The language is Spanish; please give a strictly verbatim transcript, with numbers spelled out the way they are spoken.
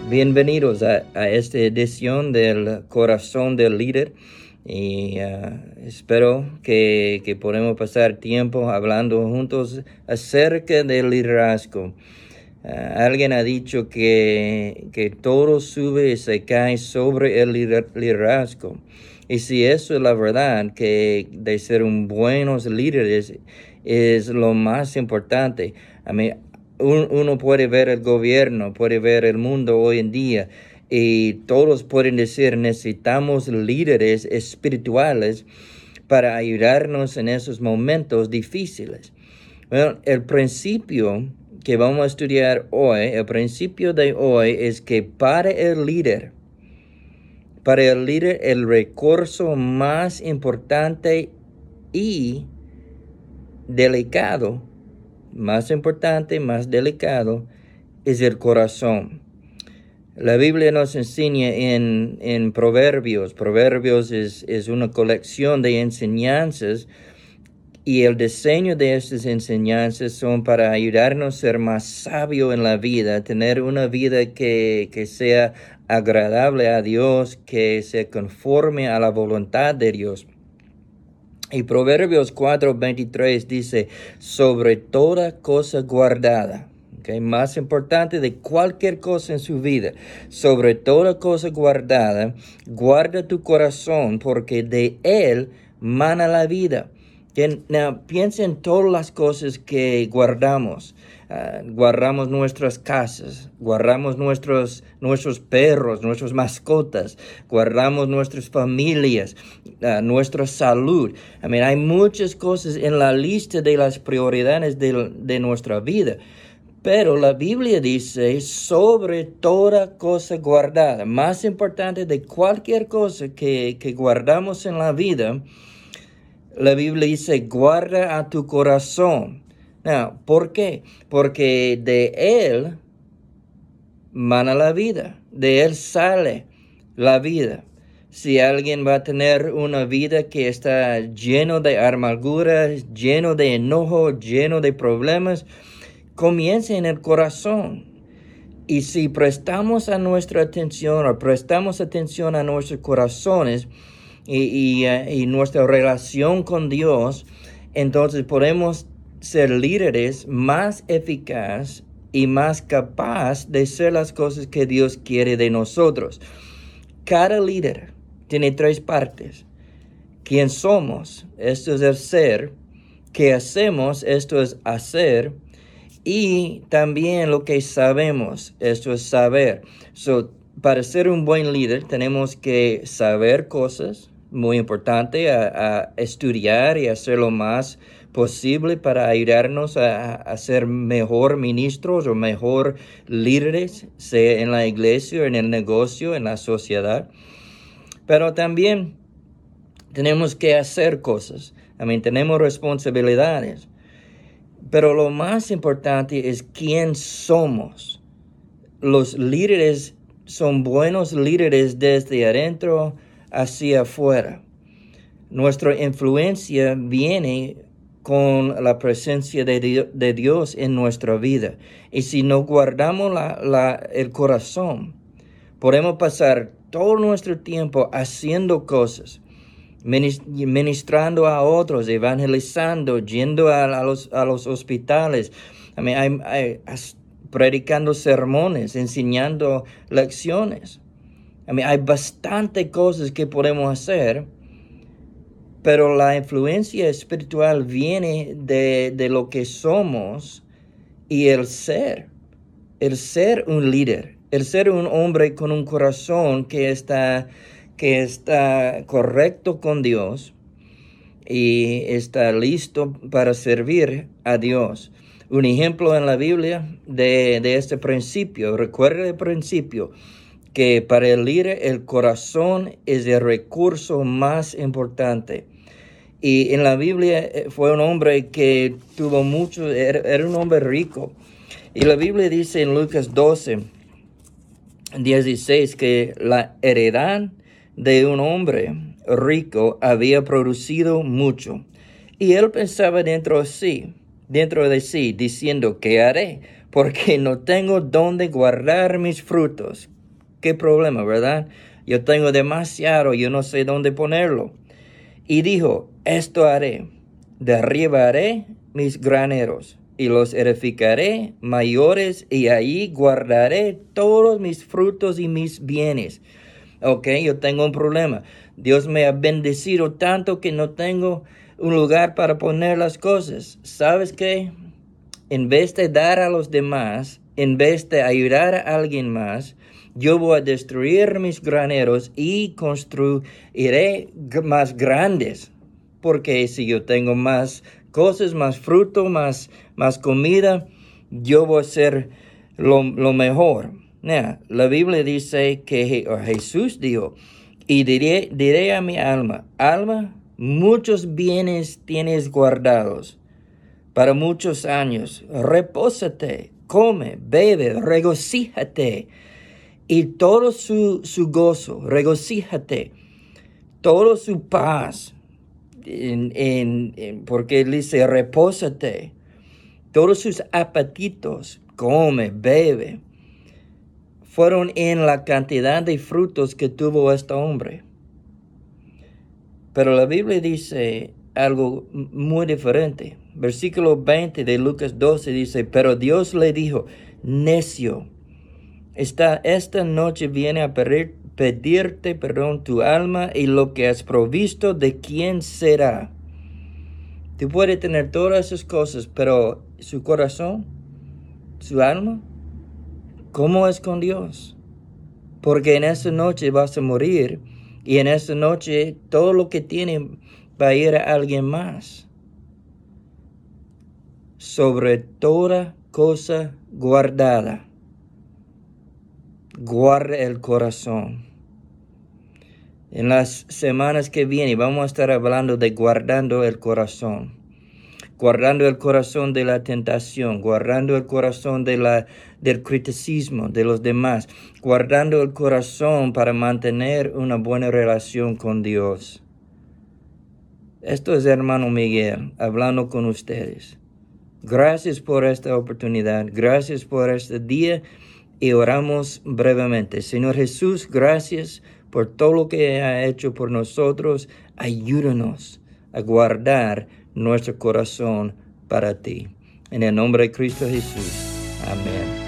Bienvenidos a, a esta edición del Corazón del Líder y uh, espero que, que podamos pasar tiempo hablando juntos acerca del liderazgo. Uh, alguien ha dicho que, que todo sube y se cae sobre el liderazgo. Y si eso es la verdad, que de ser un buenos líderes es lo más importante. I mean, uno puede ver el gobierno, puede ver el mundo hoy en día y todos pueden decir necesitamos líderes espirituales para ayudarnos en esos momentos difíciles. Bueno, el principio que vamos a estudiar hoy, el principio de hoy es que para el líder, para el líder el recurso más importante y delicado, más importante, más delicado, es el corazón. La Biblia nos enseña en, en Proverbios. Proverbios es, es una colección de enseñanzas y el diseño de estas enseñanzas son para ayudarnos a ser más sabios en la vida, tener una vida que, que sea agradable a Dios, que se conforme a la voluntad de Dios. Y Proverbios cuatro veintitrés dice, sobre toda cosa guardada, okay, más importante de cualquier cosa en su vida, sobre toda cosa guardada, guarda tu corazón, porque de él mana la vida. Okay, now, piensa en todas las cosas que guardamos. Uh, guardamos nuestras casas, guardamos nuestros, nuestros perros, nuestras mascotas, guardamos nuestras familias, uh, nuestra salud. I mean, hay muchas cosas en la lista de las prioridades de, de nuestra vida. Pero la Biblia dice sobre toda cosa guardada, más importante de cualquier cosa que, que guardamos en la vida, la Biblia dice guarda a tu corazón. Now, ¿por qué? Porque de él mana la vida, de él sale la vida. Si alguien va a tener una vida que está lleno de amargura, lleno de enojo, lleno de problemas, comienza en el corazón. Y si prestamos a nuestra atención o prestamos atención a nuestros corazones y, y, uh, y nuestra relación con Dios, entonces podemos ser líderes más eficaz y más capaz de hacer las cosas que Dios quiere de nosotros. Cada líder tiene tres partes. ¿Quién somos? Esto es el ser. ¿Qué hacemos? Esto es hacer. Y también lo que sabemos. Esto es saber. So, para ser un buen líder tenemos que saber cosas, muy importante, a, a estudiar y hacerlo más posible para ayudarnos a, a ser mejor ministros o mejor líderes, sea en la iglesia, en el negocio, en la sociedad. Pero también tenemos que hacer cosas. I mean, tenemos responsabilidades. Pero lo más importante es quién somos. Los líderes son buenos líderes desde adentro hacia afuera. Nuestra influencia viene con la presencia de, Dios, de Dios en nuestra vida. Y si no guardamos la, la, el corazón, podemos pasar todo nuestro tiempo haciendo cosas, ministrando a otros, evangelizando, yendo a, a, los, a los hospitales, I mean, hay, hay, predicando sermones, enseñando lecciones. I mean, hay bastante cosas que podemos hacer, pero la influencia espiritual viene de, de lo que somos y el ser, el ser un líder, el ser un hombre con un corazón que está, que está correcto con Dios y está listo para servir a Dios. Un ejemplo en la Biblia de, de este principio, recuerda el principio, que para el líder el corazón es el recurso más importante. Y en la Biblia fue un hombre que tuvo mucho, era, era un hombre rico. Y la Biblia dice en Lucas doce, dieciséis, que la heredad de un hombre rico había producido mucho. Y él pensaba dentro de sí, dentro de sí, diciendo, ¿qué haré? Porque no tengo dónde guardar mis frutos. ¿Qué problema, verdad? Yo tengo demasiado, yo no sé dónde ponerlo. Y dijo, esto haré, derribaré mis graneros y los edificaré mayores y ahí guardaré todos mis frutos y mis bienes. Ok, yo tengo un problema. Dios me ha bendecido tanto que no tengo un lugar para poner las cosas. ¿Sabes qué? En vez de dar a los demás, en vez de ayudar a alguien más, yo voy a destruir mis graneros y construiré más grandes. Porque si yo tengo más cosas, más fruto, más, más comida, yo voy a ser lo, lo mejor. Now, la Biblia dice que o Jesús dijo, y diré, diré a mi alma, alma, muchos bienes tienes guardados para muchos años. Repósate, come, bebe, regocíjate. Y todo su, su gozo, regocíjate, todo su paz, en, en, en, porque él dice, repósate, todos sus apetitos, come, bebe, fueron en la cantidad de frutos que tuvo este hombre. Pero la Biblia dice algo muy diferente. Versículo veinte de Lucas doce dice, pero Dios le dijo, necio, esta, esta noche viene a pedir, pedirte perdón tu alma y lo que has provisto, ¿de quién será? Tú puedes tener todas esas cosas, pero su corazón, su alma, ¿cómo es con Dios? Porque en esa noche vas a morir y en esa noche todo lo que tiene va a ir a alguien más. Sobre toda cosa guardada, guarda el corazón. En las semanas que vienen vamos a estar hablando de guardando el corazón. Guardando el corazón de la tentación, guardando el corazón de la, del criticismo de los demás, guardando el corazón para mantener una buena relación con Dios. Esto es hermano Miguel hablando con ustedes. Gracias por esta oportunidad, gracias por este día y oramos brevemente. Señor Jesús, gracias por todo lo que ha hecho por nosotros. Ayúdanos a guardar nuestro corazón para ti. En el nombre de Cristo Jesús. Amén.